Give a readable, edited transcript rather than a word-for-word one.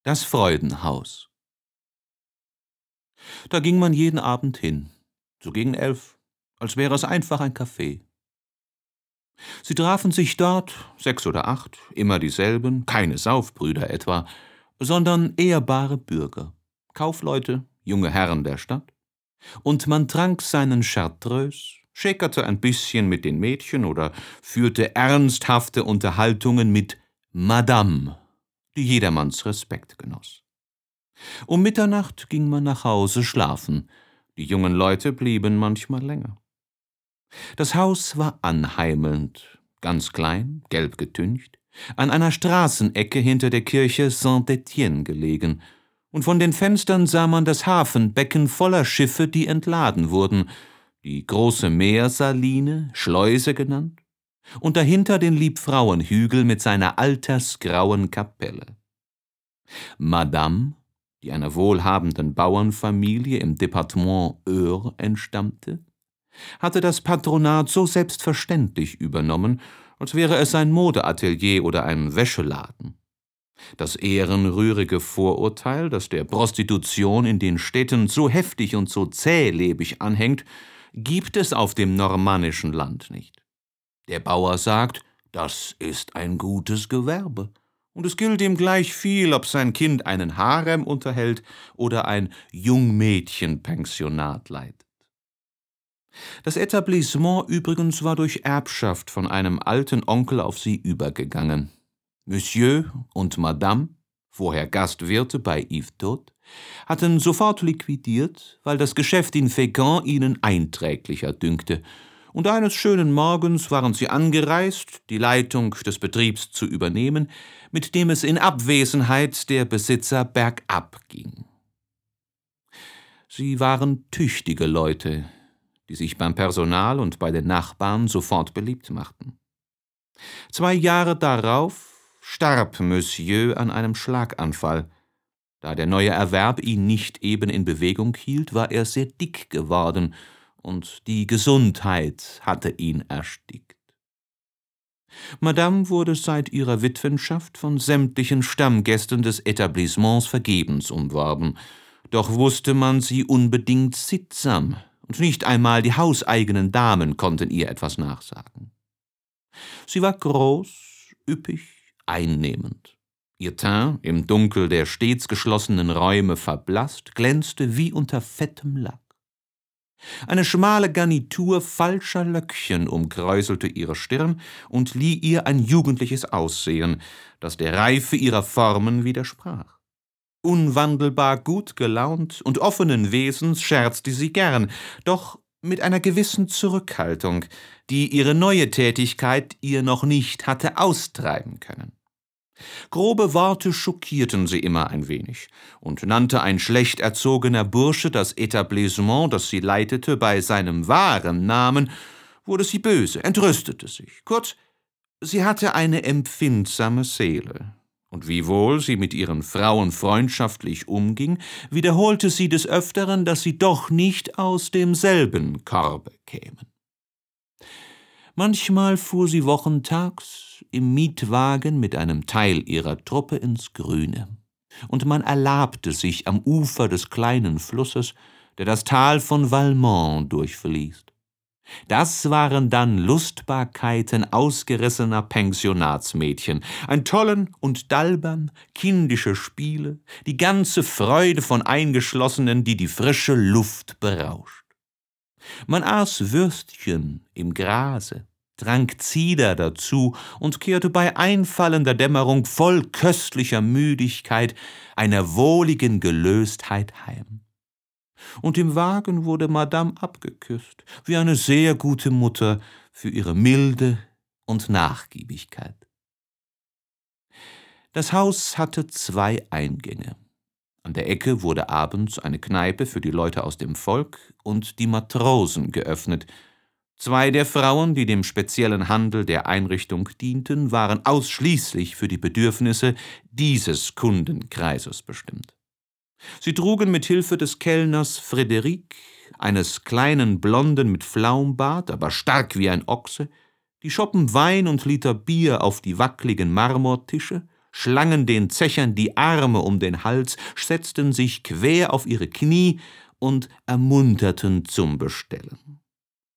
Das Freudenhaus. Da ging man jeden Abend hin, so gegen 11, als wäre es einfach ein Café. Sie trafen sich dort, 6 oder 8, immer dieselben, keine Saufbrüder etwa, sondern ehrbare Bürger, Kaufleute, junge Herren der Stadt. Und man trank seinen Chartreuse, schäkerte ein bisschen mit den Mädchen oder führte ernsthafte Unterhaltungen mit Madame, die jedermanns Respekt genoss. Um Mitternacht ging man nach Hause schlafen, die jungen Leute blieben manchmal länger. Das Haus war anheimelnd, ganz klein, gelb getüncht, an einer Straßenecke hinter der Kirche Saint-Étienne gelegen, und von den Fenstern sah man das Hafenbecken voller Schiffe, die entladen wurden, die große Meersaline, Schleuse genannt, und dahinter den Liebfrauenhügel mit seiner altersgrauen Kapelle. Madame, die einer wohlhabenden Bauernfamilie im Departement Eure entstammte, hatte das Patronat so selbstverständlich übernommen, als wäre es ein Modeatelier oder ein Wäscheladen. Das ehrenrührige Vorurteil, das der Prostitution in den Städten so heftig und so zählebig anhängt, gibt es auf dem normannischen Land nicht. Der Bauer sagt, das ist ein gutes Gewerbe, und es gilt ihm gleich viel, ob sein Kind einen Harem unterhält oder ein Jungmädchenpensionat leitet. Das Etablissement übrigens war durch Erbschaft von einem alten Onkel auf sie übergegangen. Monsieur und Madame, vorher Gastwirte bei Yves Tot, hatten sofort liquidiert, weil das Geschäft in Fécamp ihnen einträglicher dünkte, und eines schönen Morgens waren sie angereist, die Leitung des Betriebs zu übernehmen, mit dem es in Abwesenheit der Besitzer bergab ging. Sie waren tüchtige Leute, die sich beim Personal und bei den Nachbarn sofort beliebt machten. 2 Jahre darauf starb Monsieur an einem Schlaganfall. Da der neue Erwerb ihn nicht eben in Bewegung hielt, war er sehr dick geworden, und die Gesundheit hatte ihn erstickt. Madame wurde seit ihrer Witwenschaft von sämtlichen Stammgästen des Etablissements vergebens umworben, doch wusste man sie unbedingt sittsam, und nicht einmal die hauseigenen Damen konnten ihr etwas nachsagen. Sie war groß, üppig, einnehmend. Ihr Teint, im Dunkel der stets geschlossenen Räume verblasst, glänzte wie unter fettem Lack. Eine schmale Garnitur falscher Löckchen umkräuselte ihre Stirn und lieh ihr ein jugendliches Aussehen, das der Reife ihrer Formen widersprach. Unwandelbar gut gelaunt und offenen Wesens scherzte sie gern, doch mit einer gewissen Zurückhaltung, die ihre neue Tätigkeit ihr noch nicht hatte austreiben können. Grobe Worte schockierten sie immer ein wenig, und nannte ein schlecht erzogener Bursche das Etablissement, das sie leitete, bei seinem wahren Namen, wurde sie böse, entrüstete sich. Kurz, sie hatte eine empfindsame Seele, und wiewohl sie mit ihren Frauen freundschaftlich umging, wiederholte sie des Öfteren, dass sie doch nicht aus demselben Korbe kämen. Manchmal fuhr sie wochentags im Mietwagen mit einem Teil ihrer Truppe ins Grüne, und man erlabte sich am Ufer des kleinen Flusses, der das Tal von Valmont durchfließt. Das waren dann Lustbarkeiten ausgerissener Pensionatsmädchen, ein Tollen und Dalbern, kindische Spiele, die ganze Freude von Eingeschlossenen, die die frische Luft berauscht. Man aß Würstchen im Grase, trank Cider dazu und kehrte bei einfallender Dämmerung voll köstlicher Müdigkeit, einer wohligen Gelöstheit heim. Und im Wagen wurde Madame abgeküsst, wie eine sehr gute Mutter für ihre Milde und Nachgiebigkeit. Das Haus hatte 2 Eingänge. An der Ecke wurde abends eine Kneipe für die Leute aus dem Volk und die Matrosen geöffnet. 2 der Frauen, die dem speziellen Handel der Einrichtung dienten, waren ausschließlich für die Bedürfnisse dieses Kundenkreises bestimmt. Sie trugen mit Hilfe des Kellners Frédéric, eines kleinen Blonden mit Flaumbart, aber stark wie ein Ochse, die Schoppen Wein und Liter Bier auf die wackligen Marmortische schlangen den Zechern die Arme um den Hals, setzten sich quer auf ihre Knie und ermunterten zum Bestellen.